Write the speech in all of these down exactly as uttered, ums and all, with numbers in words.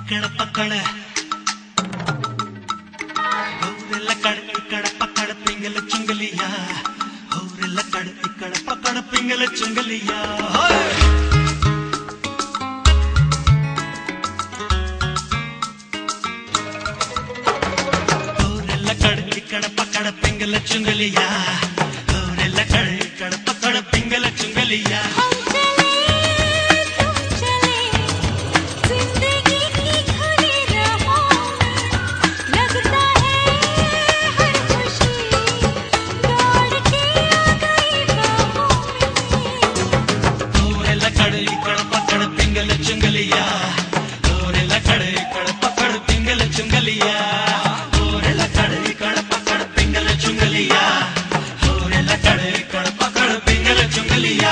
इकड़ पकड़ और लकड़ इकड़ पकड़ पिंगल चुंगलिया और लकड़ इकड़ पकड़ पिंगल चुंगलिया और लकड़ इकड़ पकड़ पिंगल चुंगलिया और लकड़ इकड़ पकड़ पिंगल चुंगलिया चुंगलिया और लकड़ इकड़ पकड़ पिंगल चुंगलिया और लकड़ इकड़ पकड़ पिंगल चुंगलिया और लकड़ इकड़ पकड़ पिंगल चुंगलिया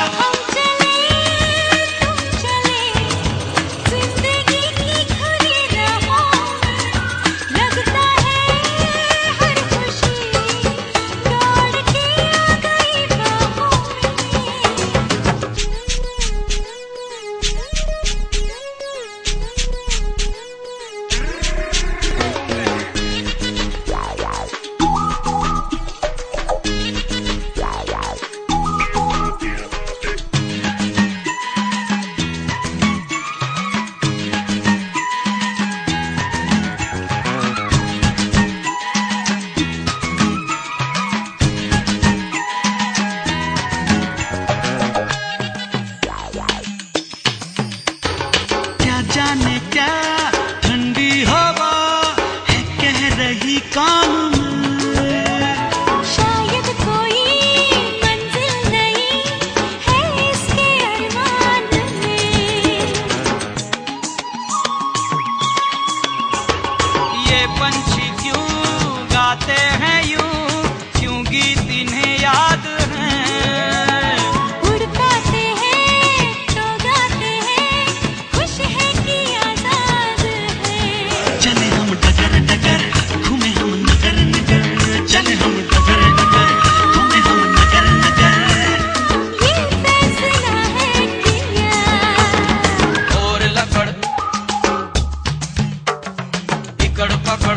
जाने क्या ठंडी हवा है कह रही काम में शायद कोई मंजिल नहीं है इसके अरमान में ये पंछी क्यों गाते हैं यूं क्यों गीत इन्हें याद हैं उड़ पाते हैं तो गाते हैं खुश है कि आजाद है चले हम डगर डगर घूमे हम नगर नगर चले हम डगर डगर घूमे हम नगर नगर ये फैसला है किया और लकड़ इकड़ पकड़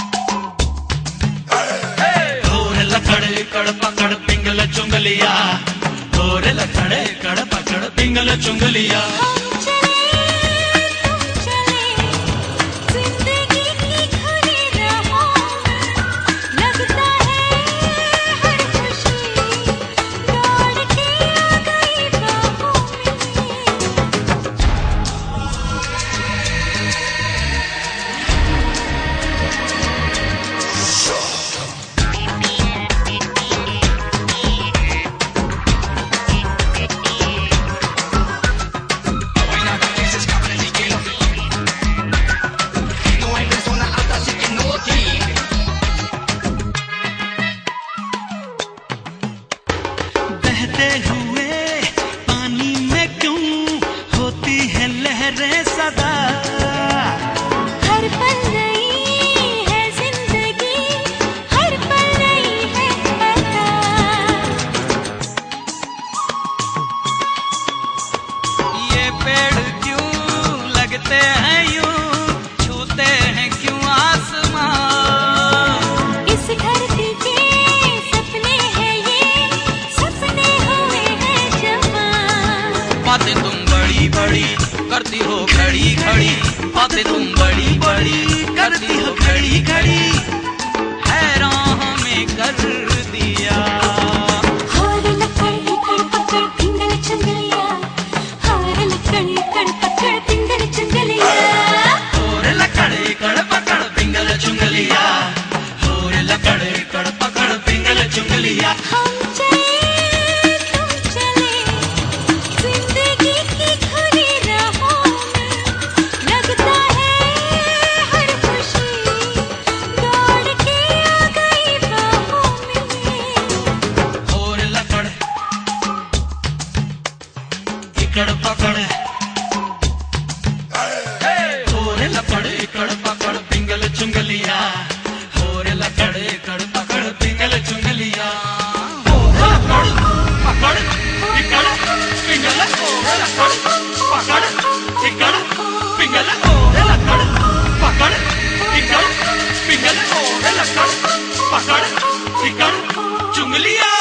और लकड़ इकड़ पकड़ पिंगल चुंगलिया और लकड़ इकड़ पकड़ पिंगल चुंगलिया हम चले तुम चले जिंदगी की खुली राहों में लगता है हर खुशी दौड़ के आ गई बाहों में बहते हुए पानी में क्यों होती है लहरें सदा हर पल नई है जिंदगी हर पल नई है अदा ये पेड़ क्यों लगते हैं यूं छूते हैं क्यों आसमां इस धरती के सपने हैं ये सपने हुए हैं जवां बातें तुम बड़ी बड़ी करती हो खड़ी खड़ी बातें तुम बड़ी बड़ी करती हो खड़ी खड़ी हैरान हमें कर दिया हार लकड़ इकड़ पकड़ पिंगल चुंगलिया हार लकड़ इकड़ पकड़ पिंगल चुंगलिया और लकड़ इकड़ पकड़ पिंगल चुंगलिया और लकड़ इकड़ पकड़ पिंगल चुंगलिया हम चले तुम चले जिंदगी की खुली राहों में लगता है हर खुशी दौड़ के आ गई बाहों में और लकड़ इकड़ पकड़ और लकड़ इकड़ पकड़ पिंगल चुंगलिया और लकड़ इकड़ पकड़ पिंगल चुंगलिया और लकड़ पकड़ इकड़ पिंगल और लकड़ पकड़ इकड़ पिंगल और लकड़ पकड़ टिकड़ पिंगल और लकड़ पकड़ टिकड़ चुंगलिया